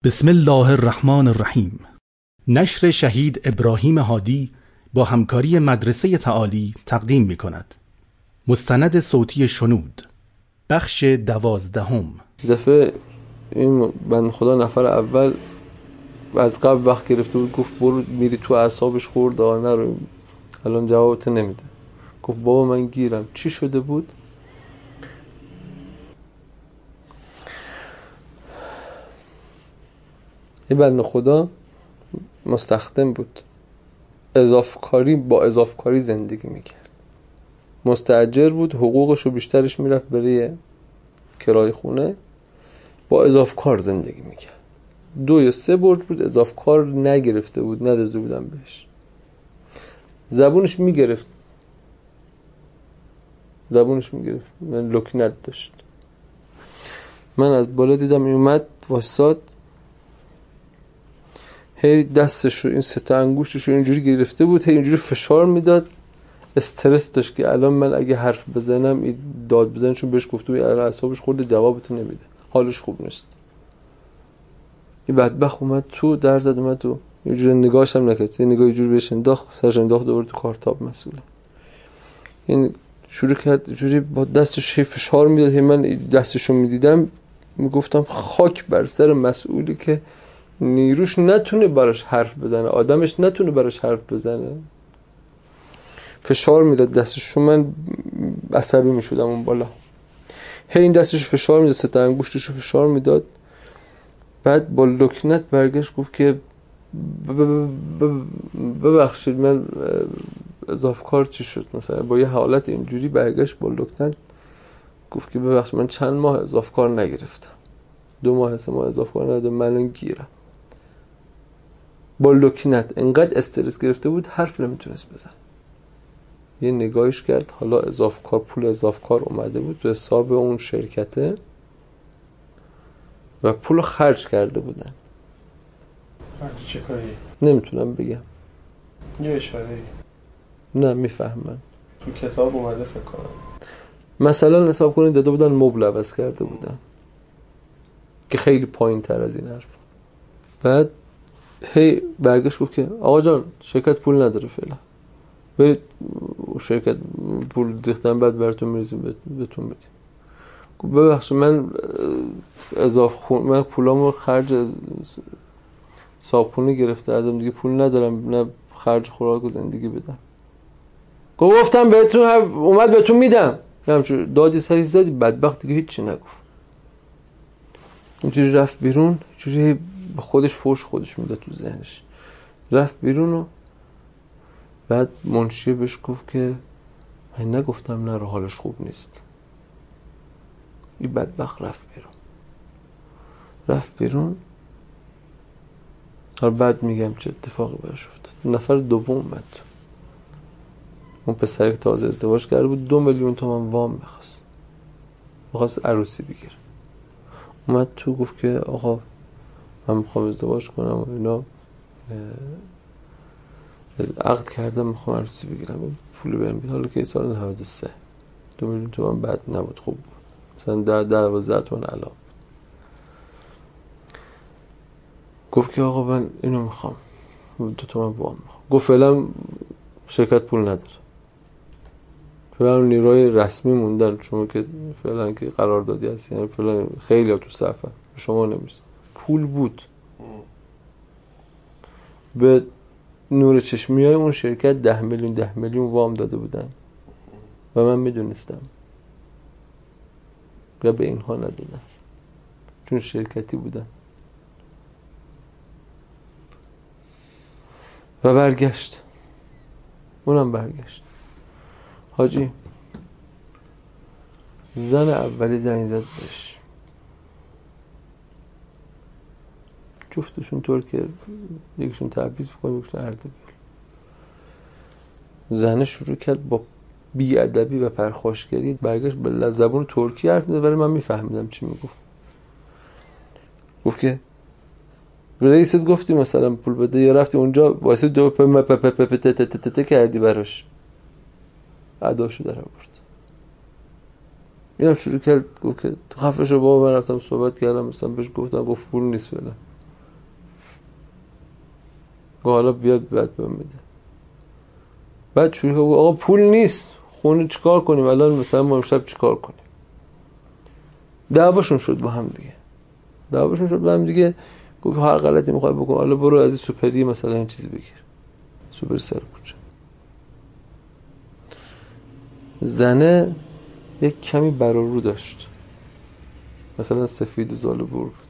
بسم الله الرحمن الرحیم. نشر شهید ابراهیم هادی با همکاری مدرسه تعالی تقدیم می کند. مستند صوتی شنود، بخش 12. دفعه این بنده خدا نفر اول از قبل وقت گرفته بود، گفت برو میری تو اعصابش خورد نرو، الان جوابت نمیده. گفت بابا من گیرم. چی شده بود؟ این بنده خدا مستخدم بود، با اضافه کاری زندگی میکرد، مستاجر بود، حقوقشو بیشترش میرفت برای کرای خونه، با اضافه کار زندگی میکرد. 2 یا 3 برج بود اضافه کار نگرفته بود، نداده بودم بهش. زبونش میگرفت، من لکنت داشت. من از بالا دیدم این اومد واساد، هی دستشو این 3 انگشتشو اینجوری گرفته بود، هی اینجوری فشار میداد. استرس داشت که الان من اگه حرف بزنم این داد بزنم، چون بهش گفته بود الان اعصابش خورده جوابتو نمیده، حالش خوب نیست. این بدبخت اومد تو، در زد اومد تو، یه جوری نگاهش هم نکرد، یه نگاه یه جوری بهش انداخت، سرش انداخت دوباره تو کارتاب مسئوله. این شروع کرد جوری با دستش فشار میداد، من دستشو میدیدم میگفتم خاک بر سر مسئولی که نیروش نتونه براش حرف بزنه، آدمش نتونه براش حرف بزنه. فشار میداد دستشو، من عصبی میشدم اون بالا. هی این دستش فشار میداد، 3 انگشتشو فشار میداد. بعد با لکنت برگشت گفت که ببخشید من اضافه کار چی شد، مثلا با یه حالت اینجوری برگشت با لکنت گفت که ببخشید من چند ماه اضافه کار نگرفتم، 2 ماه 3 ماه اضافه کار ندادم، من الان گیرم. با لکنت انقدر استرس گرفته بود حرف نمیتونست بزن. یه نگاهش کرد، حالا اضافه کار، پول اضافه کار اومده بود تو حساب اون شرکته و پولو خرج کرده بودن. چه کاری؟ نمیتونم بگم. یه اشاره‌ای. نه میفهمن. تو کتاب اومده فکر کنم. مثلا حساب کنید داده بودن مبل عوض کرده بودن که خیلی پایین تر از این حرف. بعد هی برگشت گفت که آقا جان شرکت پول نداره فعلا، برید شرکت پول ریختن بعد براتون میرسیم بهتون بدیم. گفت ببخشید من من پولامو خرج صابخونه گرفته ازم، دیگه پول ندارم نه خرج خوراک و زندگی بدم. گفتم بهتون اومد بهتون میدم، همچون دادی سری زدی. بدبخت دیگه هیچی نگفت، اینجوری رفت بیرون، اینجوری به خودش فوش خودش میداد تو ذهنش. رفت بیرون و بعد منشیه بهش گفت که من نگفتم نه حالش خوب نیست. این بدبخت رفت بیرون. حالا بعد میگم چه اتفاقی براش افتاد. نفر دوم اومد، اون پسری که تازه ازدواج کرده بود 2 میلیون تومان وام میخواست عروسی بگیره. اومد تو گفت که آقا من میخوام ازدواج کنم و اینا، عقد کردم، میخوام عروسی بگیرم، پول بهم بده. حالا که سال 93 2 میلیون تومان بد نبود، خوب بود، مثلا 10-12 تومان علاوه. گفت که آقا من اینو میخوام، 2 تومان وام میخوام. گفت فعلا شرکت پول نداره، فعلا نیروی رسمی موندن، شما که فعلا که قراردادی هستی، یعنی فعلا خیلی ها تو صفن، شما نمیرسه. پول بود به نور چشمی های اون شرکت 10 میلیون وام داده بودن و من میدونستم یا به اینها ندادن چون شرکتی بودن. و برگشت، اونم برگشت. حاجی زن اولی زنگ زد بهش، جفتشون طور که یکیشون تبعیض بکنه یکیشون اردبیل. زنه شروع کرد با بی‌ادبی و پرخاشگری، برگشت به زبان ترکی حرف می‌زد ولی من میفهمیدم چی میگفت. گفت که رئیست گفتی مثلا پول بده یا رفتی اونجا واسه دو کردی براش، اداشو در آورد. اینم شروع کرد گفت که خفه شو بابا، من رفتم صحبت کردم مثلا بهش گفتم، گفت پول نیست فعلا. حالا بیاد بعد بهم میده. بعد چوری که آقا پول نیست، خونه چیکار کنیم الان، مثلا ما امشب چیکار کنیم؟ دعواشون شد با هم دیگه. گفت هر غلطی میخوای بکن، حالا برو از این سوپری مثلا این چیزی بگیر، سوپر سرکوچه. زنه یک کمی برارو داشت، مثلا سفید زالو بور بود.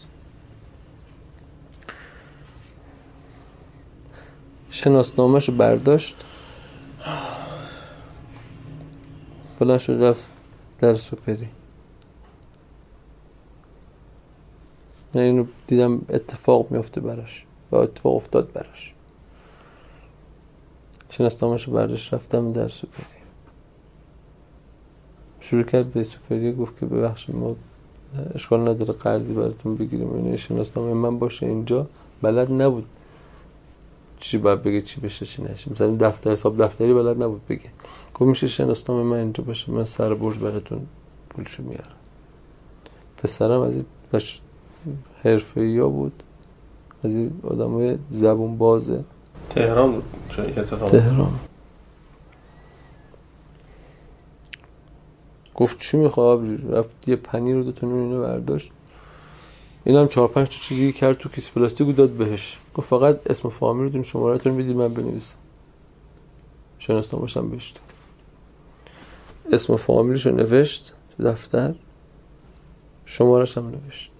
شناسنامه‌شو برداشت، بلند شد رفت در سوپری. من اینو دیدم اتفاق میفته براش و اتفاق افتاد براش. شناسنامه‌شو برداشت رفتم در سوپری، شروع کرد به سوپری، گفت که ببخشید ما اشکال نداره قرضی براتون بگیریم، اینو شناسنامه من باشه اینجا. بلد نبود چی باید بگه، چی بشه چی نشه، مثلا دفتر حساب دفتری بلد نبود بگه. گفت میشه شناسنامه من اینجا باشه، من سر برج براتون پولشو میارم. پسرم از این حرفه‌ای‌ها بود، از این آدمای زبون بازه. تهران بود چه اتفاقی؟ تهران. گفت چی میخواد؟ رفت یه پنیر رو 2 تا نون اینو برداشت، اینم 4-5 تا چیزی کرد تو کیسه پلاستیک داد بهش. گفت فقط اسم فامیلتون شماره‌تون بدید من بنویسم. شناسنامه‌ش هم بهش داد. اسم فامیلش رو نوشت تو دفتر، شماره‌ش هم نوشت.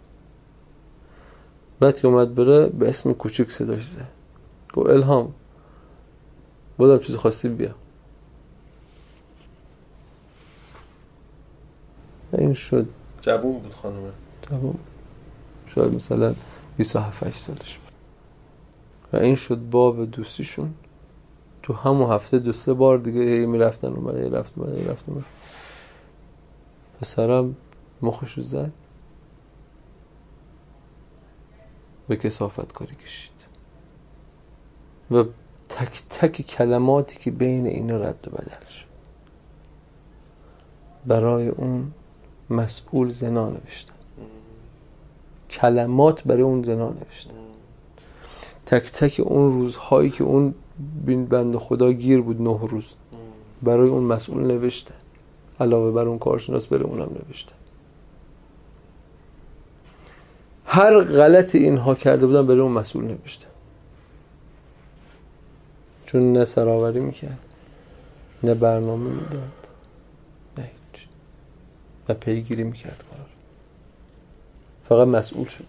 بعد که اومد بره به اسم کوچیک صداش زد، گفت الهام بودم چیز خاصی بیا. این شد جوون بود خانومه، جوون، شاید مثلا 27-8 سالش بود و این شد باب دوستیشون. تو همون هفته 2-3 بار دیگه میرفتن اومد، رفتن. پسرم مخشو زد، به کثافت کاری کشید و تک تک کلماتی که بین اینا رد و بدل شد برای اون مسئول زنا نوشتن. کلمات برای اون زنا نوشتن. تک تک اون روزهایی که اون بنده خدا گیر بود 9 روز برای اون مسئول نوشتن، علاوه بر اون کارشناس برای اونم نوشتن. هر غلطی اینها کرده بودن برای اون مسئول نوشتن، چون نه سراوری میکرد، نه برنامه میداد، نه هیچ، و پیگیری میکرد کار، فقط مسئول شد.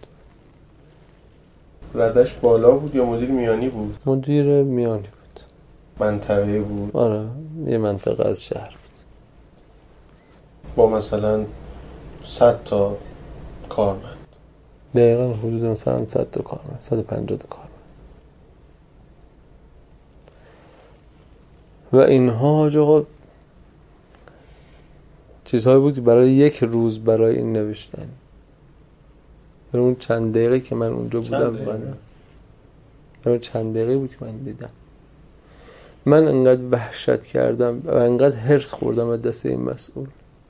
ردش بالا بود یا مدیر میانی بود؟ مدیر میانی بود. منطقه بود؟ آره یه منطقه از شهر بود، با مثلا 100 تا کارمند. دقیقا حدود مثلا 100 تا کارمند، 150 تا کارمند. و اینها آقا چیزهایی بود برای یک روز برای این نوشتن. برای اون چند دقیقه که من اونجا بودم، برای اون چند دقیقه بود که من دیدم، من انقدر وحشت کردم و انقدر هرس خوردم از دست این مسئول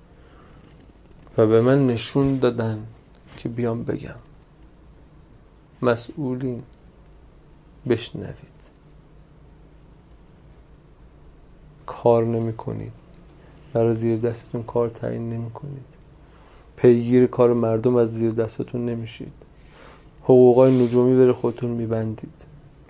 و به من نشون دادن که بیام بگم مسئولین بشنوید، کار نمی کنید، برای زیر دستتون کار تعیین نمی کنید، پیگیر کار مردم از زیر دستتون نمیشید، حقوقای نجومی بره خودتون میبندید،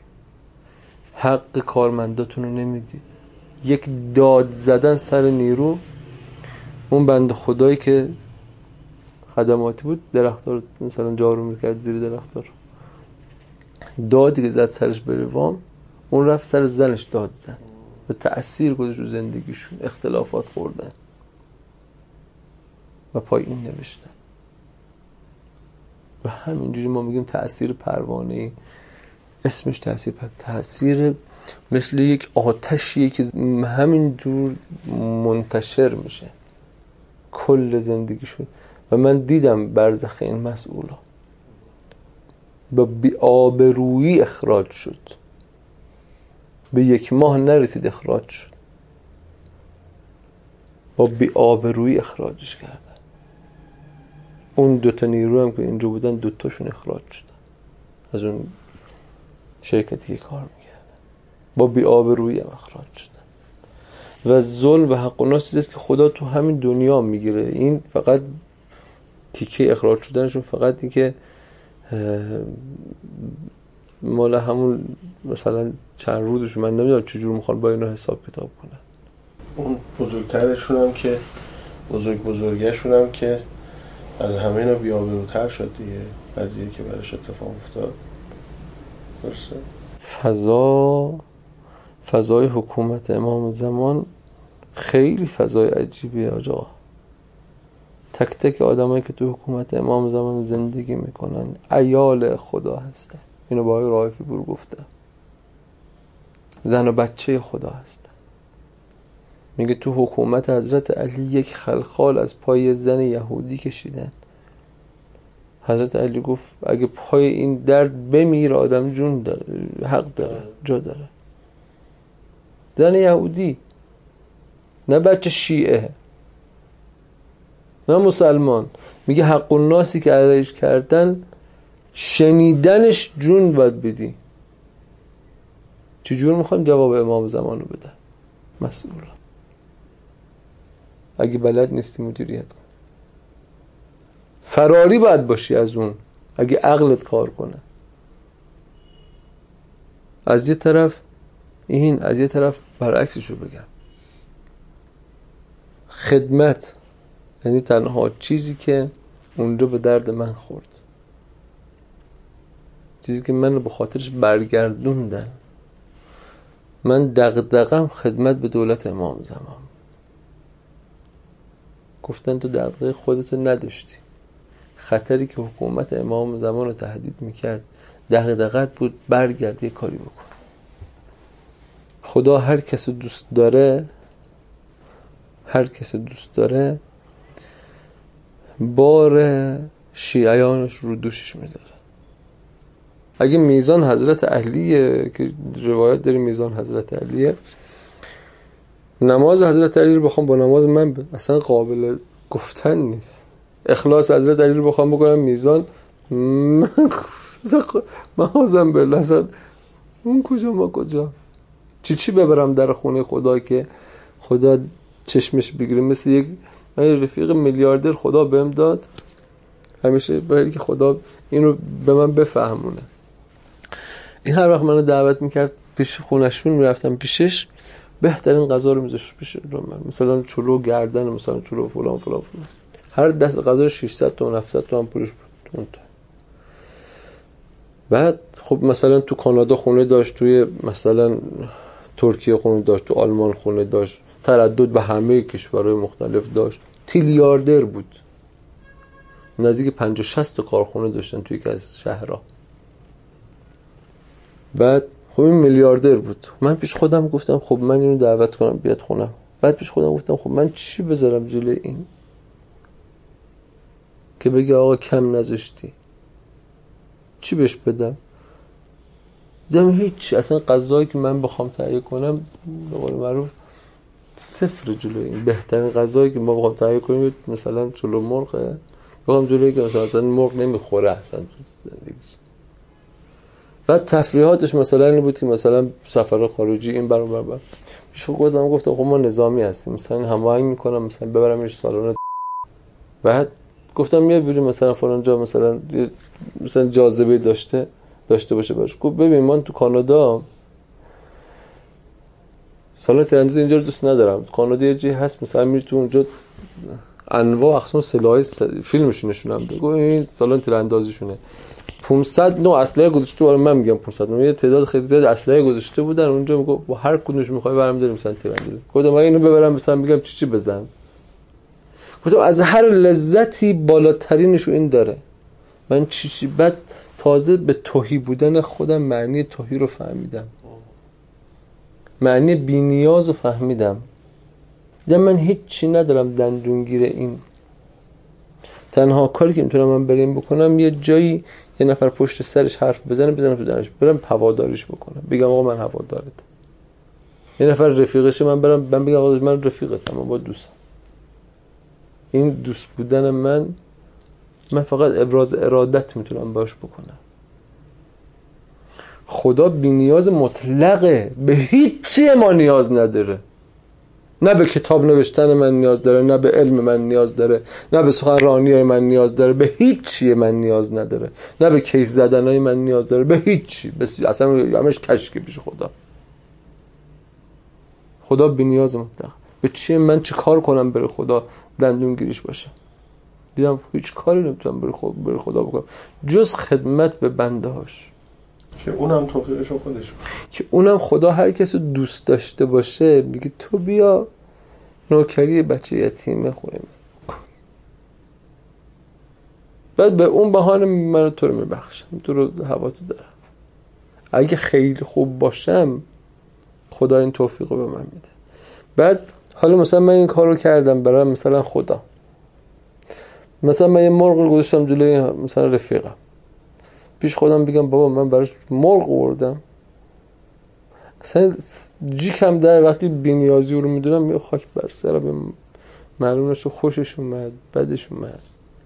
حق کارمنداتون رو نمیدید. یک داد زدن سر نیرو. اون بنده خدایی که خدماتی بود درخت‌ها رو مثلا جارو میکرد زیر درخت‌ها رو، دادی که زد سرش بره وام، اون رفت سر زنش داد زد و تأثیر گذاشت رو زندگیشون، اختلافات خوردن و پایین نوشتن. و همینجوری ما میگیم تأثیر پروانه‌ای، اسمش تأثیر مثل یک آتشیه که همینجور منتشر میشه کل زندگیشون. و من دیدم برزخ این مسئولا با بی‌آبرویی اخراج شد، به 1 ماه نرسید اخراج شد، با بی‌آبرویی اخراجش کردن. اون 2 تا نیرو هم که اینجا بودن 2 تاشون اخراج شدن از اون شرکتی که کار میکردن، با بی‌آبرویی اخراج شدن. و ظلم و حق و ناس چیزی است که خدا تو همین دنیا میگیره. این فقط تیکه اخراج شدنشون فقط این که مال همون مثلا چند روزشون، من نمیدونم چجور میخوان با اینا حساب کتاب کنن. اون بزرگترشون هم که بزرگشون هم که از همه اینا بی‌آبروتر شد دیگه، قضیه که براش اتفاق افتاد. درسته؟ فضای حکومت امام زمان خیلی فضای عجیبیه آجا. تک تک آدمایی که تو حکومت امام زمان زندگی میکنن عیال خدا هستن. اینو با آقای رائفی پور گفتم. زن و بچه خدا هستن. میگه تو حکومت حضرت علی یک خلخال از پای زن یهودی کشیدن. حضرت علی گفت اگه پای این درد بمیره آدم جون داره، حق داره، جا داره. زن یهودی، نه بچه شیعه، نه مسلمان. میگه حق الناسی که علیش کردن شنیدنش جون باید بدی. چجور میخوان جواب امام زمانو بدن؟ مسئول اگه بلد نیستی مدیریت کن. فراری باید باشی از اون اگه عقلت کار کنه. از یه طرف این، از یه طرف برعکسشو بگم. خدمت یعنی تنها چیزی که اونجا به درد من خورد، چیزی که من رو به خاطرش برگردوندن. من دغدغم خدمت به دولت امام زمان. گفتن تو دغدغه خودتو نداشتی. خطری که حکومت امام زمان رو تهدید میکرد دغدغت بود، برگرد یه کاری بکن. خدا هر کس دوست داره بار شیعیانش رو دوشش میذاره. اگه میزان حضرت علیه که روایت داره میزان حضرت علیه، نماز حضرت علی رو بخوام با نماز من اصلا قابل گفتن نیست. اخلاص حضرت علی رو بخوام بکنم میزان من محازم بالله اصلا اون کجا ما کجا چی ببرم در خونه خدا که خدا چشمش بگیره. مثل یک رفیق میلیاردر خدا بهم داد، همیشه برای که خدا اینو به من بفهمونه. این هر وقت منو دعوت میکرد پیش خونشون میرفتم پیشش، بهترین غذا رو میذاشت پیش من، مثلا چلو گردن، مثلا چلو فلان. هر دست غذا 600 تا 700 تا هم پولش بود. بعد خب مثلا تو کانادا خونه داشت، توی مثلا ترکیه خونه داشت، تو آلمان خونه داشت، تردد به همه کشورهای مختلف داشت. تریلیاردر بود. نزدیک 50-60 تا کارخونه داشتن توی یکی از شهرها. بعد خب این میلیاردر بود. من پیش خودم گفتم خب من اینو دعوت کنم بیاد خونم. بعد پیش خودم گفتم خب من چی بذارم جلوی این که بگه آقا کم نذاشتی؟ چی بهش بدم؟ دیدم هیچ. اصلا غذایی که من بخوام تهیه کنم به قول معروف صفر جلوی این. بهترین غذایی که ما بخوام تهیه کنیم مثلا چلو مرغه، بخوام جلوی که مثلا مرغ نمیخوره اصلا تو زندگیش. بعد تفریحاتش مثلا این بود که مثلا سفر خارجی این برابر پیش خودم گفتم خب ما نظامی هستیم، مثلا هماهنگ میکنم مثلا ببرمش سالن. بعد گفتم میاد بریم مثلا فلان جا مثلا جاذبه داشته باشه براش. گفت ببین من تو کانادا سالن تیراندازی اینجا رو دوست ندارم. کانادا یه جایی هست مثلا میری تو اونجا انواع اقسام سلاحای فیلمش نشونم ده. گفت این سالن تیراندازیشونه. 500 نوع اسلحه گذاشته. ولی من میگم 500 نوع، یه تعداد خیلی زیاد اسلحه گذاشته بودن اونجا. میگه با هر کدومش میخوای برام داریم مثلا تیراندازی. گفتم من اینو ببرم مثلا میگم چی بزنم. گفتم از هر لذتی بالاترینشو این داره. من چی بعد تازه به تهی بودن خودم معنی تهی رو فهمیدم، معنی بی‌نیاز رو فهمیدم. دیدم من هیچ چی ندارم دندونگیر این. تنها کاری که میتونم من بریم بکنم یه جایی یه نفر پشت سرش حرف بزنم تو دهنش، برم هواداریش بکنم، بگم آقا من هوادارت. یه نفر رفیقشه من برم بگم آقا من رفیقتم، من با دوستم. این دوست بودن من فقط ابراز ارادت میتونم باش بکنم. خدا بی نیاز مطلقه، به هیچ چیه ما نیاز نداره. نه به کتاب نوشتن من نیاز داره، نه به علم من نیاز داره، نه به سخنرانی من نیاز داره، به هیچ چیه من نیاز نداره، نه به کیس زدنای من نیاز داره، به هیچ چی. اصلا همش کشکی پیش خدا. خدا بی نیاز مطلق. به چیه من چه کار کنم بره خدا دندون گیریش باشه؟ دیدم هیچ کاری نمیتونم بره خدا بکنم جز خدمت به بنده هاش، که اونم توفیقشو خودش، که اونم خدا هر کسی دوست داشته باشه میگه تو بیا نوکری بچه یتیمه خونه من، بعد به اون بهانه من تو رو میبخشم، تو رو هوا تو دارم. اگه خیلی خوب باشم خدا این توفیق رو به من میده. بعد حالا مثلا من این کارو کردم برای مثلا خدا، مثلا من یه مرغ گذاشتم جلوی مثلا رفیقم، پیش خودم بگم بابا من براش مرغ آوردم، اصلا جیکم در وقتی بی‌نیازی رو میدونم میگه خاک بر سرم، معلوم نشه خوشش اومد بدش اومد،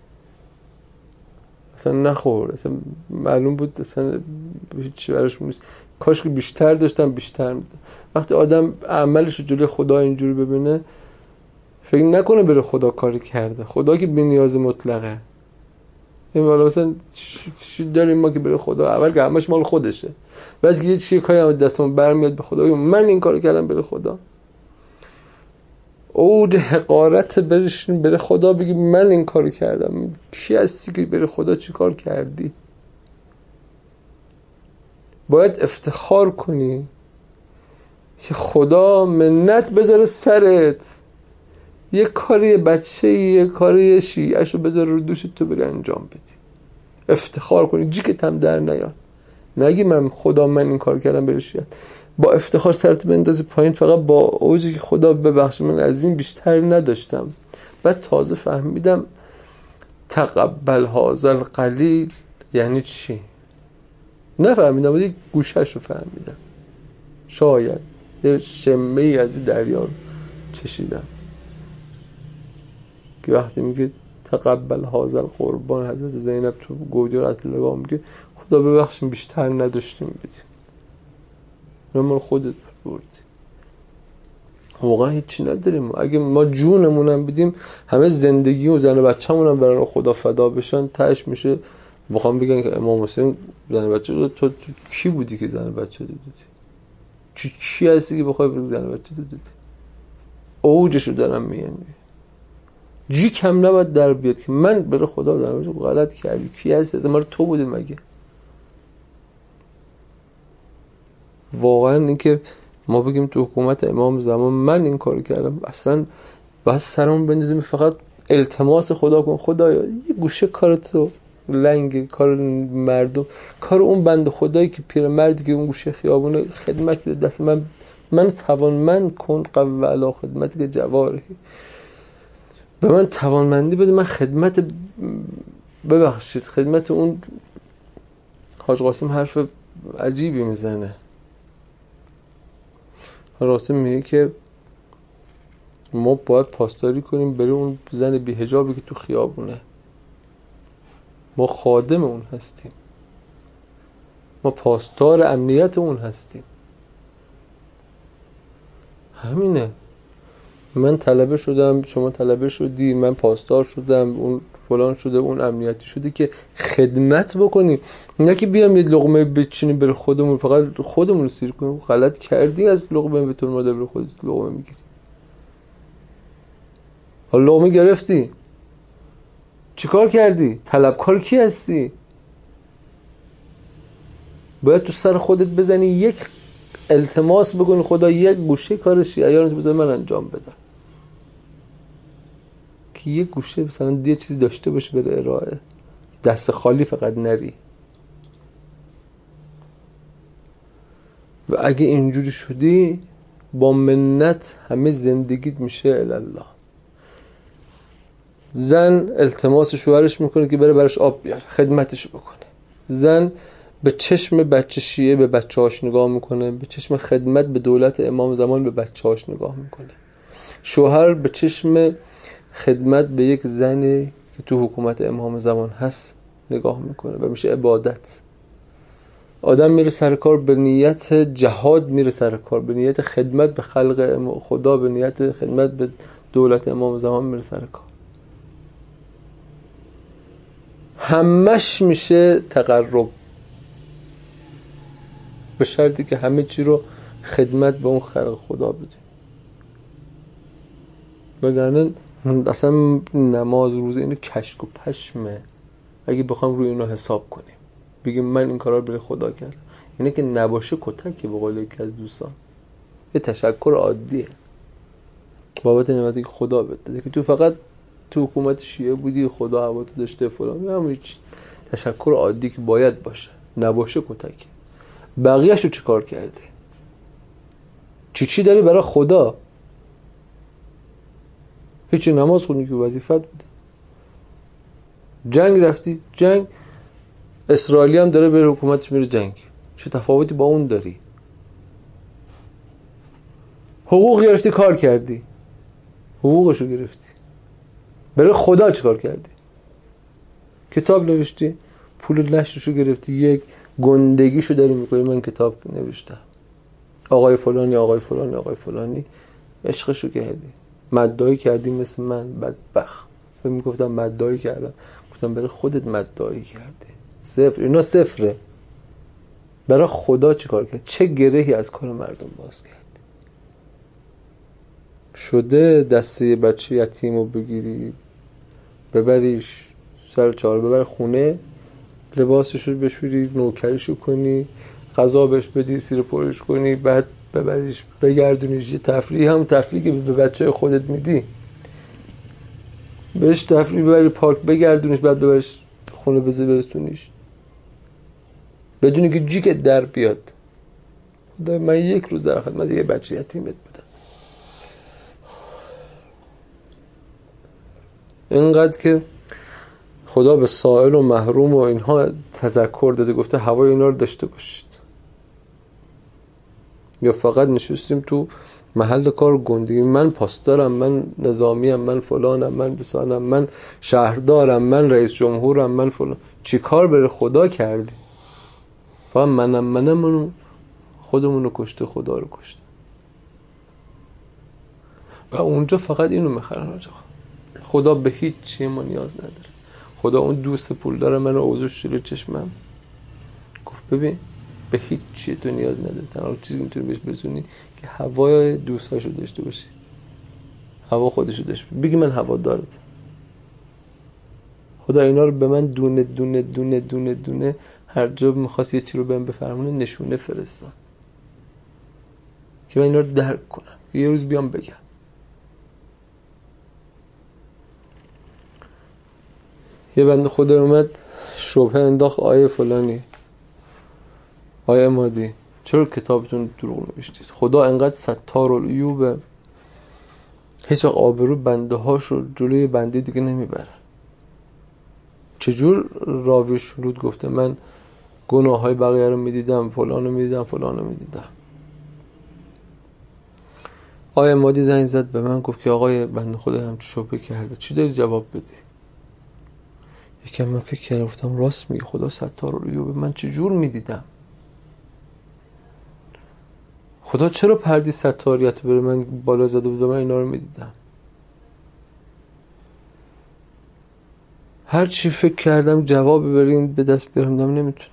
اصلا نخور، اصلا معلوم بود اصلا هیچی براش نیست، کاش که بیشتر داشتم بیشتر میدم. وقتی آدم عملش رو جلوی خدا اینجوری ببینه فکر نکنه بره خدا کاری کرده. خدا که بی‌نیاز مطلقه. این والا مثلا چی داریم ما که بره خدا؟ اول که همش مال خودشه، بعد که یه چیزی کاری هم دستمون برمیاد به خدا من این کارو کردم بره خدا. اوج حقارت برشین بره خدا بگی من این کارو کردم. کی هستی که بره خدا چی کار کردی؟ باید افتخار کنی که خدا منت بذاره سرت، یه کاری بچه یه کاری شیعه‌شو بذاره رو دوشت تو بری انجام بدی، افتخار کنی، جیکت هم در نیاد، نگی من خدا من این کار کردم بری شیعه، با افتخار سرت بندازی پایین، فقط با اوجی که خدا ببخشه من از این بیشتر نداشتم. بعد تازه فهمیدم تقبل هذا القلیل یعنی چی. نفهمیدم، ولی گوشه‌شو فهمیدم، شاید یه شمه‌ای از دریا رو چشیدم که وقتی میگه تقبل هذا القربان، حضرت زینب تو گودی قتل عام میگه خدا ببخشیم بیشتر نداشتیم بدیم، ما خودت بردی، واقعا هیچی نداریم. اگه ما جونمونم بدیم همه زندگی و زن و بچه‌مون هم برای خدا فدا بشن، تاش میشه بخوام بگن که امام حسین زن و بچه تو کی بودی که زن و بچه دادی؟ چی هستی که بخوای بگی زن و بچه دادی؟ اوجشو دارم میگم، جی کم نباید در بیاد که من برای خدا دارم غلط کردی. کی هستی؟ از ما رو تو بودی مگه؟ واقعا این که ما بگیم تو حکومت امام زمان من این کارو کردم، اصلا باید سرمون بندازیم فقط التماس خدا کن، خدایا یه گوشه کار تو لنگ، کار مردم، کار اون بنده خدایی که پیرمردی که اون گوشه خیابونه خدمت بده دست من توانمند کن قوی علی خدمتی که جوارحی، به من توانمندی بده من خدمت، ببخشید خدمت اون. حاج قاسم حرف عجیبی میزنه. حاج قاسم میگه که ما باید پاسداری کنیم برای اون زن بی حجابی که تو خیابونه، ما خادم اون هستیم، ما پاسدار امنیت اون هستیم. همینه. من طلبه شدم، شما طلبه شدی، من پاسدار شدم، اون فلان شده، اون امنیتی شده که خدمت بکنیم، نه که بیام یه لقمه بچینیم بر خودمون فقط خودمون رو سیر کنیم. غلط کردی از لقمه به طور مادر بر خودت لقمه میگیری. حالا لقمه گرفتی چیکار کردی؟ طلبکار کی هستی؟ باید تو سر خودت بزنی، یک التماس بکنی خدا یک گوشه کار شیعیان رو بذار من انجام بدم، که یک گوشه مثلا یه چیزی داشته باشه بره ارائه، دست خالی فقط نری. و اگه اینجوری شدی با منت همه زندگیت میشه الله. زن التماس شوهرش میکنه که بره براش آب بیاره، خدمتش بکنه. زن به چشم بچه شیعه به بچه‌هاش نگاه میکنه، به چشم خدمت به دولت امام زمان به بچه‌هاش نگاه میکنه. شوهر به چشم خدمت به یک زنی که تو حکومت امام زمان هست نگاه میکنه و میشه عبادت. آدم میره سر کار به نیت جهاد، میره سر کار به نیت خدمت به خلق خدا، به نیت خدمت به دولت امام زمان میره سر کار. همش میشه تقرب، به شرطی که همه چی رو خدمت به اون خلق خدا بدیم. وگرنه اصلا نماز روزه اینو کشک و پشمه. اگه بخوام روی اینو حساب کنیم بگیم من این کارا رو برای خدا کردم، اینه که نباشه کتکی، به قول یکی از دوستان. یه تشکر عادیه بابت نعمتی که خدا بهت داده، که تو فقط تو حکومت شیعه بودی، خدا هواتو داشته فلان، همین تشکر عادی که باید باشه، نباشه کتکی. بقیه‌شو چه کار کردی؟ چی داری برای خدا؟ هیچی. نماز خونی که وظیفت بوده، جنگ رفتی، جنگ اسرائیلی هم داره بره حکومتش میره جنگ، چه تفاوتی با اون داری؟ حقوق گرفتی، کار کردی، حقوقشو گرفتی، برای خدا چه کار کردی؟ کتاب نوشتی، پول نشرشو گرفتی، یک گندگیشو داری میکنی من کتاب نوشتم، آقای فلانی آقای فلانی آقای فلانی، عشقشو کردی، مدعی کردی مثل من بدبخت. من میگفتم مدعی کردم، گفتم برای خودت مدعی کردی. صفر. اینا صفره. برای خدا چه کار کرد؟ چه گرهی از کار مردم باز کرد؟ شده دسته بچه یتیمو بگیری ببریش سر چهار، ببری خونه، لباسشو بشوری، نوکریشو کنی، غذا بهش بدی، سیر پرش کنی، بعد ببریش بگردونیش. یه تفریح، هم تفریحی که به بچه خودت میدی، بهش تفریح ببری پارک بگردونیش، بعد ببریش خونه برسونیش بدونی که جیکت در بیاد. من یک روز در خدمت یه بچه یتیمت بودم، اینقدر که خدا به سائل و محروم و اینها تذکر داده، گفته هوای اینا رو داشته باشید. یا فقط نشستیم تو محل کار گندگی، من پاسدارم، من نظامیم، من فلانم، من بسانم، من شهردارم، من رئیس جمهورم، من فلان. چی کار برای خدا کردی؟ فقط منم خودمونو کشته، خدا رو کشته. و اونجا فقط اینو میخرن آجا. خدا به هیچ چیه ما نیاز نداره. خدا اون دوست پول داره من رو اوزش جلو چشمم گفت ببین به هیچ چیه تو نیاز نداره، تنها چیزی که میتونی بهش برسونی که هوای دوستاشو داشته باشی، هوا خودشو داشته باشی. بگی من هوا دارت. خدا اینا رو به من دونه دونه دونه دونه دونه هر جا میخواست یه چی رو بهم بفرمونه نشونه فرستاد که من اینا رو درک کنم، یه روز بیام بگم. یه بنده خدا اومد شبهه انداخت، آیه فلانی، آیه مادی، چرا کتابتون دروغ نوشتید؟ خدا انقدر ستار العیوبه، هیچ وقت آبرو بنده هاشو جلوی بنده دیگه نمیبره. چجور راوی شنود گفته من گناه های بقیه رو میدیدم، فلانو میدیدم، فلانو میدیدم. آیه مادی زنگ زد به من، گفت که آقای بنده خدا هم شبهه کرده، چی داری جواب بدی؟ یکم من فکر کردم، گفتم راست میگه، خدا ستار العیوبه، من چجور میدیدم؟ خدا چرا پردی ستاریت بره من بالا زده بود و من اینا رو میدیدم؟ هر چی فکر کردم جواب برین به دست بیارم نمیتونم.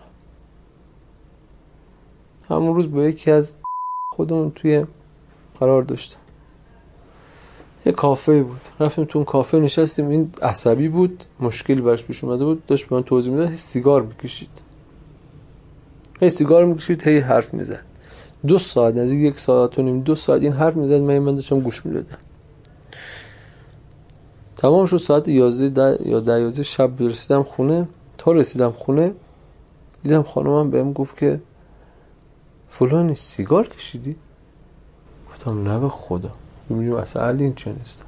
همون روز با یکی از خودمون توی قرار داشتم، یه کافه بود، رفتیم تو اون کافه نشستیم. این عصبی بود، مشکلی براش پیش اومده بود، داشت به من توضیح میداد، سیگار میکشید، هی حرف میزد. 2 ساعت، نزدیک 1 ساعت و نیم 2 ساعت این حرف میزد، من داشتم گوش میدادم. تمام شد ساعت 11 یا 10 شب رسیدم خونه. تا رسیدم خونه دیدم خانومم بهم گفت که فلانی سیگار کشیدی؟ گفتم نه به خدا، میبینیم اصلا حل این چه نیست.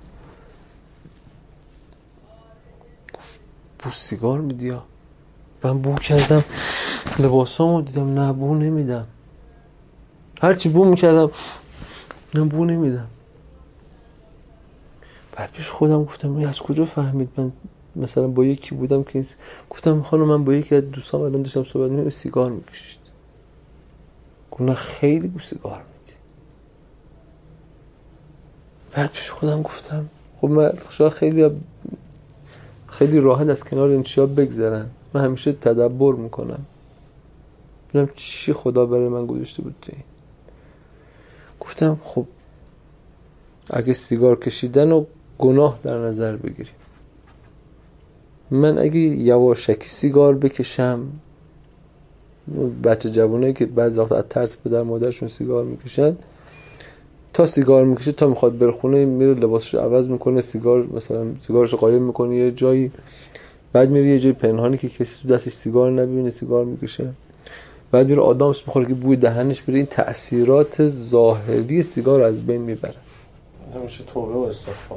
گفت بو سیگار میدی ها؟ من بو کردم لباسامو دیدم نه بو نمیدم، هرچی بو میکردم نه بو نمیدم. بعد پیش خودم گفتم این از کجا فهمید من مثلا با یکی بودم که گفتم خانم من با یکی از دوستام الان داشتم صحبت می‌کردم سیگار میکشید. گفتم خیلی بو سیگار میدی. بعد پیش خودم گفتم خب من شاید خیلی راحت از کنار این چیا بگذرن، من همیشه تدبر میکنم ببینم چی خدا برای من گذاشته بود تو این. گفتم خب اگه سیگار کشیدن و گناه در نظر بگیریم، من اگه یواشکی سیگار بکشم، بچه جوانایی که بعضی وقت از ترس پدر مادرشون سیگار میکشن، تا سیگار میکشه تا میخواد بره خونه میره لباسش عوض میکنه، سیگار مثلا سیگارش قایم میکنه یه جایی، بعد میره یه جای پنهانی که کسی تو دستش سیگار نبینه سیگار میکشه، بعد میره آدامس میخوره که بوی دهنش بره. این تأثیرات ظاهری سیگار از بین میبره. همیشه توبه و استغفار.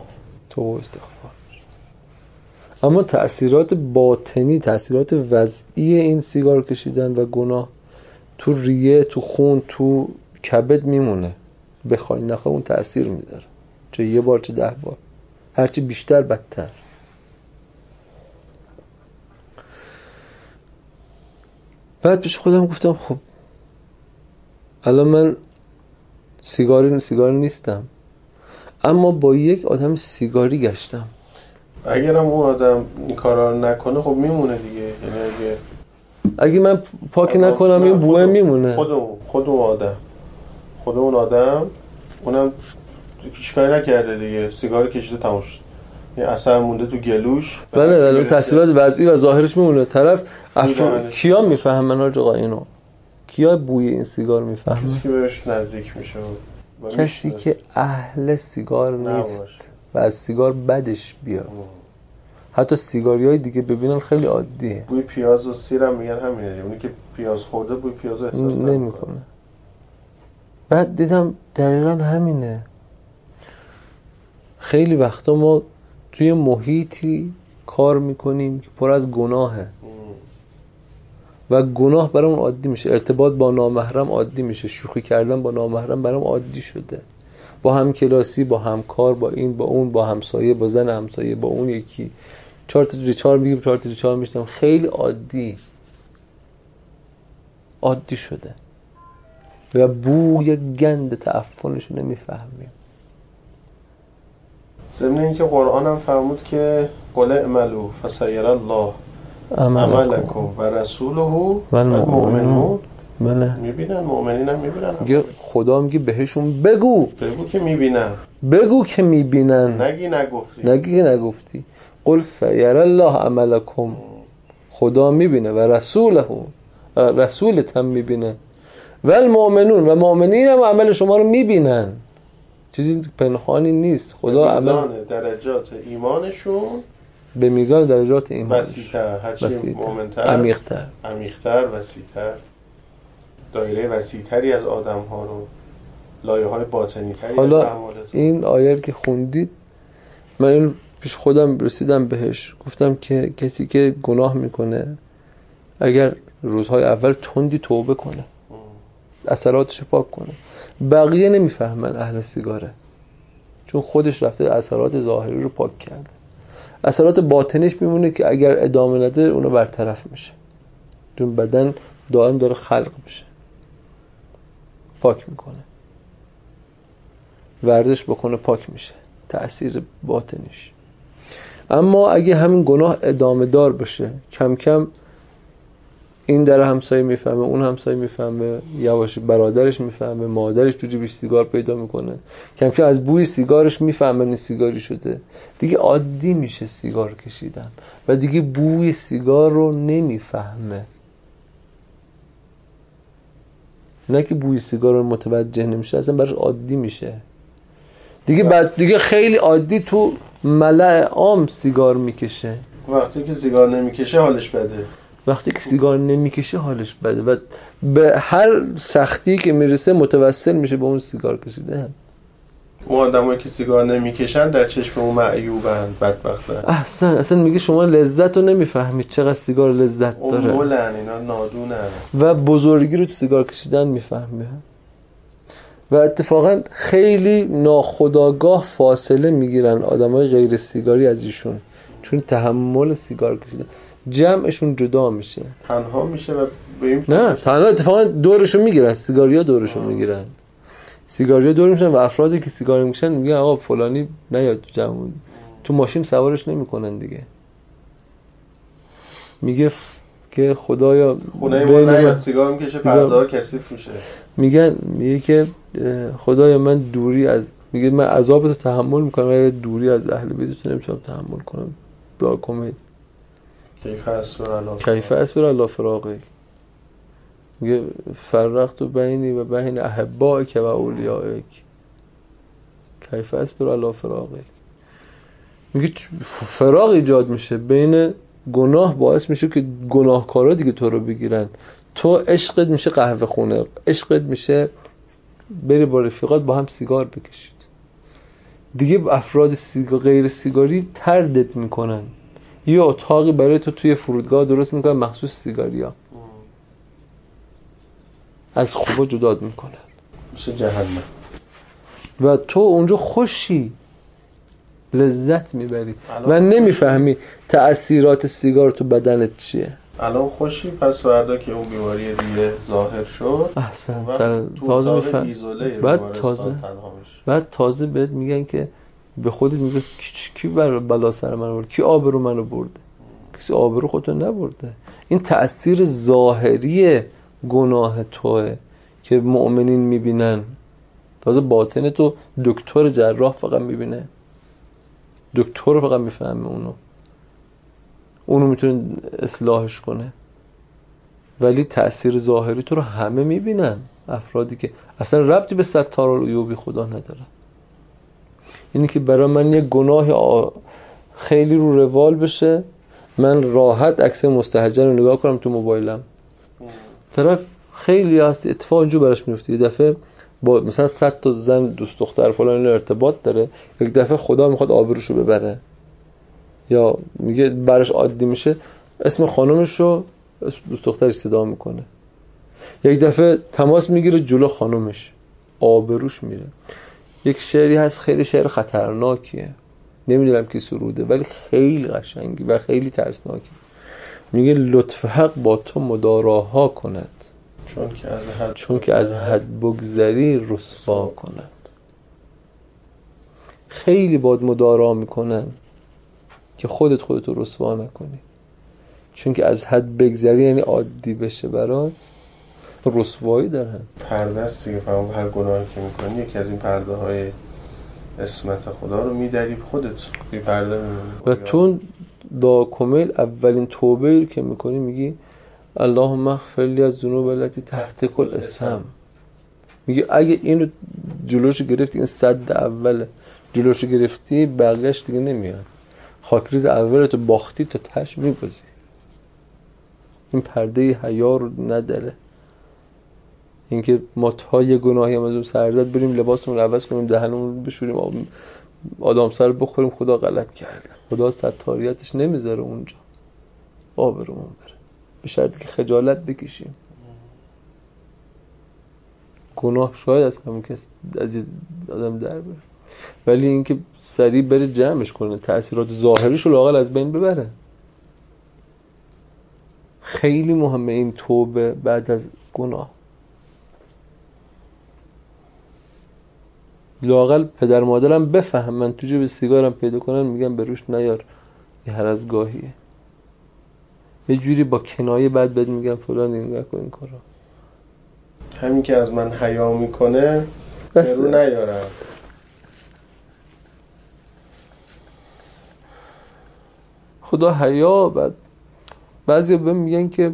اما تأثیرات باطنی، تأثیرات وضعی این سیگار کشیدن و گناه تو ریه، تو خون، تو کبد میمونه. بخوای نخوای اون تأثیر میذاره، چه یه بار چه 10 بار، هرچی بیشتر بدتر. بعد پیش خودم گفتم خب الان من سیگاری نیستم، اما با یک آدم سیگاری گشتم. اگرم اون آدم این کارا رو نکنه خب میمونه دیگه. یعنی اگه من پاک نکنم این بوه میمونه. خود اون آدم اونم چیکاری نکرده دیگه، سیگار کشیده تموم شد، این اثر مونده تو گلوش. بله تاثیرات وضعی و ظاهرش میمونه. طرف کیا میفهمن آقا اینو؟ کیا بوی این سیگار میفهمن؟ کسی که بهش نزدیک میشه، کسی که اهل سیگار نیست و از سیگار بدش بیاد. حتی سیگاریای دیگه ببینن خیلی عادیه. بوی پیاز و سیرم میگن همینه دیگه. اونی که پیاز خورده بوی پیاز رو احساس نمیکنه. بعد دیدم دقیقاً همینه. خیلی وقتا ما توی محیطی کار میکنیم که پر از گناهه و گناه برام عادی میشه. ارتباط با نامحرم عادی میشه. شوخی کردن با نامحرم برام عادی شده. با هم کلاسی، با همکار، با این، با اون، با همسایه، با زن همسایه، با اون یکی 4 تا ریچار میگیم 4 تا ریچار میشتم. خیلی عادی شده و بوی گند تعفنش رو نمیفهمیم. ضمن اینکه قرآن هم فرمود که قل اعملوا فسیری الله عملکم و رسوله و المؤمنون. میبینن، مؤمنین هم میبینن. خدا میگه بهشون بگو که میبینن. نگی نگفتی. قل سیر الله عملکم. خدا میبینه و رسولت هم میبینه و المؤمنون و مؤمنین هم عمل شما رو میبینن. چیزی پنهانی نیست. خدا میزان درجات ایمانشون به میزان درجات ایمان وسیع‌تر، هرچی مؤمن‌تر، عمیق‌تر، وسیع‌تر، دایره وسیع‌تری از آدم‌ها رو، لایه‌های باطنی‌تری. حالا این آیه که خوندید من این پیش خودم رسیدم بهش، گفتم که کسی که گناه میکنه اگر روزهای اول تندی توبه کنه، اثراتش پاک کنه، بقیه نمیفهمن اهل سیگاره، چون خودش رفته اثرات ظاهری رو پاک کرده. اثرات باطنش میمونه که اگر ادامه نده اونو برطرف میشه، چون بدن دائم داره خلق میشه، پاک میکنه. ورزش بکنه پاک میشه، تأثیر باطنش. اما اگه همین گناه ادامه دار باشه، کم کم این در همسایه میفهمه، اون همسایه میفهمه، یواش برادرش میفهمه، مادرش تو جیبش سیگار پیدا میکنه، کم کم از بوی سیگارش میفهمه این سیگاری شده، دیگه عادی میشه سیگار کشیدن و دیگه بوی سیگار رو نمیفهمه. نه که بوی سیگار رو متوجه نمیشه، اصلا براش عادی میشه دیگه خیلی عادی تو ملأ عام سیگار میکشه. وقتی که سیگار نمیکشه حالش بده و به هر سختی که میرسه متوسل میشه به اون سیگار کشیدن. اون آدمایی که سیگار نمیکشن در چشم اون معیوبن، بدبختن. اصلا میگه شما لذت رو نمیفهمید، چقدر سیگار لذت داره. اولن اینا نادونن و بزرگی رو تو سیگار کشیدن میفهمه. و اتفاقا خیلی ناخودآگاه فاصله میگیرن آدمای غیر سیگاری از ایشون، چون تحمل سیگار کشیدن. جمعشون جدا میشه، تنها میشه و به این نه تنها اتفاقا دورشو میگیرن، سیگاریا دورشو میگیرن، سیگاریا دور میشن و افرادی که سیگار میکشن میگن آقا فلانی نیاد تو جمع، تو ماشین سوارش نمیکنن دیگه. میگه که خدایا خونه ما نیاد سیگار میکشه، پرده کثیف میشه. میگه که خدایا من دوری از، میگه من عذابتو تحمل میکنم ولی دوری از اهل بیتت نمیتونم تحمل کنم. دعا کنید کیف اصبر علی فراقک. میگه فرقت بینی و بین احبائک و اولیائک کیف اصبر علی فراقک. میگه فراق ایجاد میشه بین گناه، باعث میشه که گناهکارا دیگه تو رو بگیرن. تو عشقت میشه قهوه خونه، عشقت میشه بری با رفیقات با هم سیگار بکشید. دیگه افراد غیر سیگاری تردت میکنن، یه اتاقی برای تو توی فرودگاه درست میکنن مخصوص سیگاریا، از خوبا جداد میکنن، میشه جهنم. و تو اونجا خوشی، لذت میبری و نمیفهمی تأثیرات سیگار تو بدنت چیه. الان خوشی، پس فردا که اون بیماری دیگه ظاهر شد احسن تازه میفهم. بعد تازه بهت میگن که به خودت میگه کی بلا سر من برد، کی آبرو منو برده؟ کسی آبرو خودتو نبرده. این تأثیر ظاهری گناه توئه که مؤمنین میبینن، تازه باطن تو دکتر جراح فقط میبینه، دکتر فقط میفهمه اونو میتونه اصلاحش کنه، ولی تأثیر ظاهری تو رو همه میبینن، افرادی که اصلا ربطی به ستارالعیوبی خدا نداره. اینی که برای من یه گناه خیلی رو روال بشه، من راحت عکس مستهجن رو نگاه کنم تو موبایلم، طرف خیلی هست اتفاق اینجا براش میفته، یه دفعه با مثلا 100 تا زن دوست دختر فلان ارتباط داره، یک دفعه خدا میخواد آبروشو ببره یا میگه براش عادی میشه اسم خانومش رو دوست دخترش صدا میکنه، یک دفعه تماس میگیره جلو خانومش، آبروش میره. یک شعری هست خیلی شعر خطرناکیه، نمیدونم کی سروده ولی خیلی قشنگی و خیلی ترسناکی. میگه لطف حق با تو مداراها کند، چون که از حد بگذری رسوا کند. خیلی باد مدارا میکنن که خودتو رسوا نکنی، چون که از حد بگذری یعنی عادی بشه برات، رسوایی دارن. پرده است دیگه، فهم هر گناهی که میکنی یکی از این پرده های اسمت خدا رو میدری خودت بی پرده میمونی. و تو دعا کمیل اولین توبه که میکنی میگی اللهم اغفر لی از ذنوب التي تحت کل اسم. میگه اگه اینو جلوشو گرفتی، این صد اول جلوشو گرفتی، بقیه‌اش دیگه نمیاد. خاکریز اولتو باختی تا تش میبازی. این پرده حیا رو نداره. اینکه ما تا یه گناهی هم از اون سردت بریم لباسمون رو عوض کنیم، دهنمون رو بشوریم، آدم سر بخوریم، خدا غلط کرده، خدا ستاریتش نمیذاره اونجا، آبرومون بره، به شرطی که خجالت بکشیم. گناه شاید از همون کس از آدم در بره، ولی اینکه سریع بره جمعش کنه، تأثیرات ظاهریش رو لااقل از بین ببره. خیلی مهمه این توبه بعد از گناه. لااقل پدر مادرم بفهمن تو جیب سیگارم پیدا کنن میگن به روش نیار، یه هر از گاهیه، یه جوری با کنایه بعد بهت میگن فلان این نکن این کارا. همین که از من حیا میکنه به رو نیارم. خدا حیا. بعد بعضی بهم میگن که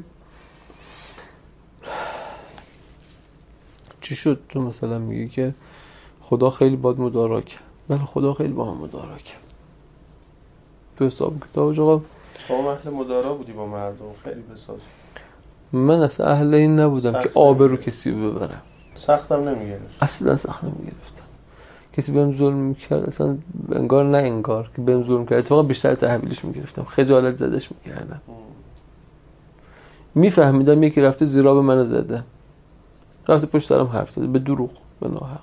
چی شد تو مثلا میگی که خدا خیلی باد مدارا کرد. بله خدا خیلی با هم مدارا کرد. تو حساب کتابش آقا تو اهل مدارا بودی با مردم، خیلی بساز. من اصلا اهل این نبودم که آبرو کسی ببرم. سختم نمیگرفت. اصلا سخت نمیگرفتم. کسی بهم ظلم میکرد اصلا انگار نه انگار که بهم ظلم کرد، اتفاقا بیشتر تحویلش میگرفتم، خجالت زدش میکردم. میفهمیدم یکی رفته زیراب منو زده، رفته پشت سرم حرف زده به دروغ، به ناحق.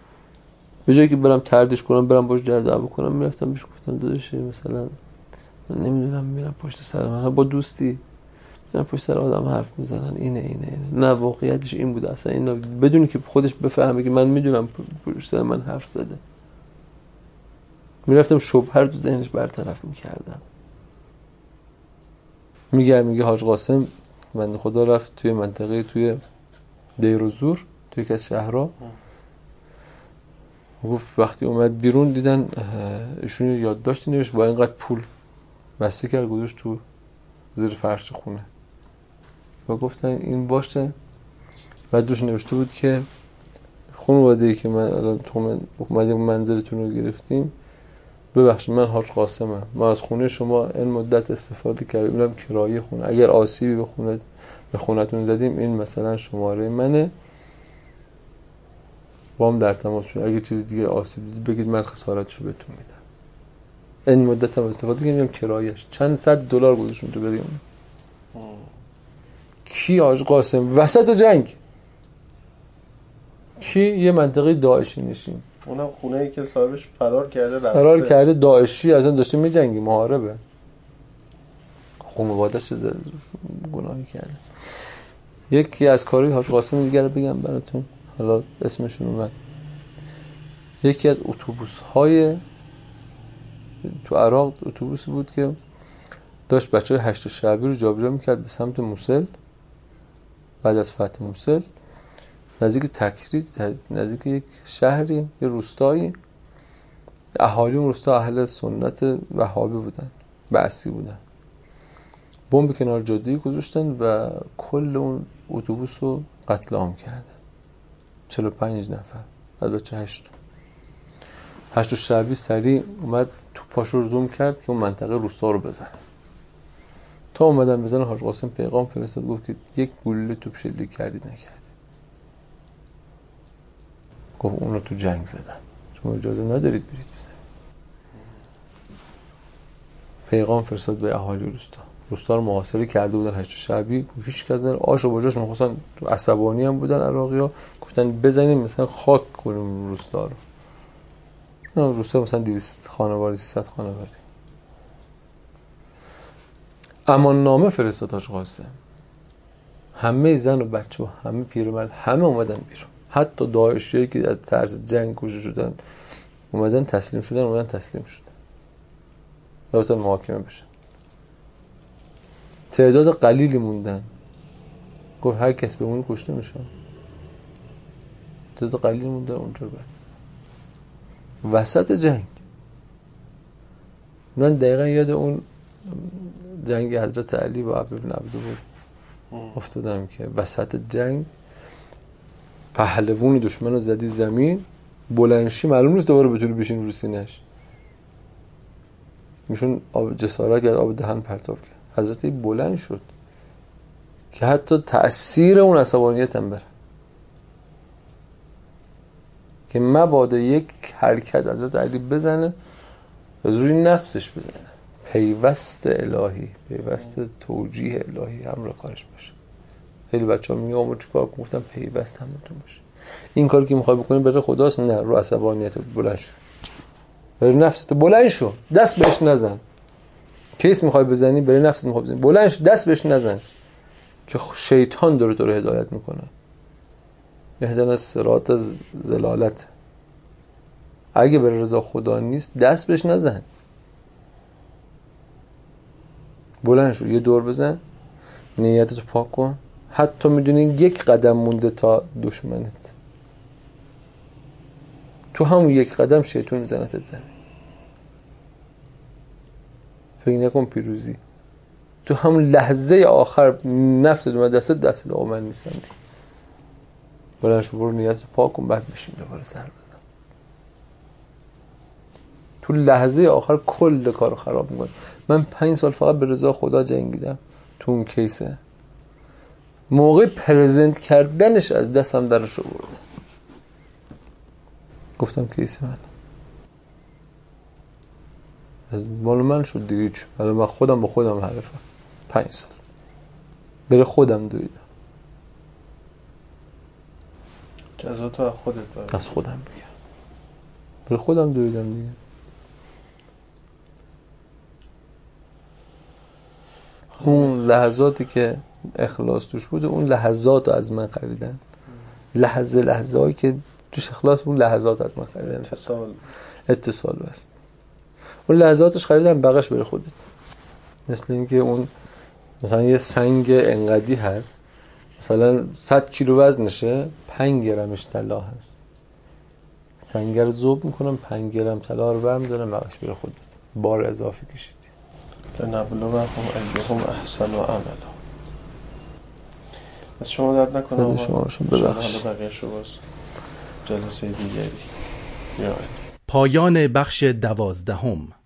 به جایی که برم تردش کنم، برم باش جر دعوا کنم، میرفتم بهش گفتم داداش مثلا نمیدونم میرن پشت سر من با دوستی میرن پشت سر آدم حرف میزنن اینه نه واقعیتش این بوده اصلا اینا بدون که خودش بفهمه که من میدونم پشت سر من حرف زده. میرفتم شبهه رو تو ذهنش برطرف میکردم. میگه حاج قاسم بنده خدا رفت توی منطقه توی دیر و زور توی یکی از شهرها، گفت وقتی اومد بیرون دیدن ایشون یادداشتی نوشت با اینقدر پول بسته کرد گذاشت تو زیر فرش خونه و گفتن این باشه. بعد روش نوشته بود که خانواده‌ای که من الان اومدیم منزلتون رو گرفتیم ببخشید من حاج قاسمم، ما از خونه شما این مدت استفاده کردیم، اینم کرایه خونه، اگر آسیبی به خونتون زدیم این مثلا شماره منه با هم در تماس شد، اگه چیز دیگه آسیب دید بگید من خسارتشو بهتون میدم. این مدت هم استفاده کردیم کرایه‌اش چند صد دلار گذاشتون تو بریم. کی حاج قاسم وسط جنگ، کی یه منطقه داعشی نشین، اونم خونه‌ای که صاحبش فرار کرده داعشی اصلا داشته می‌جنگی محاربه، خانواده‌اش چه گناهی کرده. یکی از کارهای حاج قاسم دیگه رو بگم براتون، حالا اسمشون اومد. یکی از اتوبوس‌های تو عراق اتوبوسی بود که داشت بچه‌های 8 شعبی رو جابجا می‌کرد به سمت موصل. بعد از فتح موصل نزدیک تکریز، نزدیک یک شهری، یه روستایی، اهالی اون روستا اهل سنت وهابی بودن، بعثی بودن. بمب کنار جاده گذاشتن و کل اون اتوبوس رو قتل عام کردن. 45 نفر از بچه 8 شعبی سریع اومد تو پاشو رو زوم کرد که اون منطقه روستا رو بزنه. تا اومدن بزنن حاج قاسم پیغام فرستاد گفت که یک گلوله توپ شلیک کردید نکردید. گفت اون رو تو جنگ زدن، شما اجازه ندارید برید بزنید. پیغام فرستاد به اهالی روستا رو محاصره کرده بودن 8 شعبی، هیچ کس نه آش و باجاش می‌خواستن، تو عصبانی هم بودن عراقی‌ها، گفتن بزنیم مثلا خاک کنیم روستا رو. روستا مثلا 200 خانواده 300 خانواده. امان نامه فرستاد حاج قاسم، همه زن و بچه و همه پیرمرد همه اومدن بیرون، حتی داعشیایی که از طرز جنگ کشته شدن اومدن تسلیم شدن رفتن محاکمه بشن. تعداد قلیلی موندن، گفت هر کس بمونه کشته میشه. تعداد قلیلی موندن اونجا وسط جنگ. من دقیقا یاد اون جنگ حضرت علی با عبد بن عبدالله افتادم که وسط جنگ پهلوون دشمن رو زدی زمین، بلندشی معلوم نیست دوباره بتونی بشین رو سینه‌اش، میشون جسارت کرد آب دهن پرتاب کرد. حضرت بلند شد که حتی تأثیر اون عصبانیت هم بره، که مبادا یک حرکت حضرت علی بزنه از روی نفسش بزنه، پیوست الهی، پیوست توجیه الهی همراه کارش باشه. خیلی بچه‌ها میگن ما چیکار کنیم؟ گفتم پیوست همتون باشه. این کاری که میخوای بکنی برای خداست، نه رو عصبانیت بلند شو، برای نفست بلند شو، دست بهش نزن. کیس میخوای بزنی برای نفست میخوای بزنی، بلند شو دست بهش نزن، که شیطان داره تو رو هدایت میکنه. اهدنا الصراط زلالت. اگه برای رضا خدا نیست دست بهش نزن، بلند شو یه دور بزن، نیتتو پاک کن. حتی میدونی یک قدم مونده تا دشمنت، تو همون یک قدم شیطان میزنتت زمین. فکر نکن پیروزی، تو همون لحظه آخر نفست اومد دست من نیستم دیگه. بلند شو برو نیتتو پاک کن، بعد بشین دوباره سر بزن. تو لحظه آخر کل کارو خراب میکنه. من 5 سال فقط به رضا خدا جنگیدم تو اون کیسه، موقع پرزنت کردنش از دستم درش آورد. گفتم کیسه من از مال من شد دیگه، چی؟ من خودم با خودم حرفم. 5 سال بره خودم دویدم. جزا تو از خودت برد. از خودم بگم بره خودم دویدم دیگه. اون لحظاتی که اخلاص توش بود اون لحظات رو از من خریدن. لحظه هایی که توش اخلاص بود لحظات از من خریدن. اتصال بست. اون لحظاتش خریدن بقیش بره خودت. مثل اینکه اون مثلا یه سنگ انقدی هست مثلا 100 کیلو وزنشه 5 گرمش طلا هست. سنگ رو ذوب میکنم 5 گرم طلا رو برمی‌دارم بقیش بره خودت. بار اضافی کشیدی. لنبلوهم ایهم احسن عملا. از شما درد نکنم. شما ببخش. حالا بقیه شو باز جلسه دیگری. پایان بخش 12.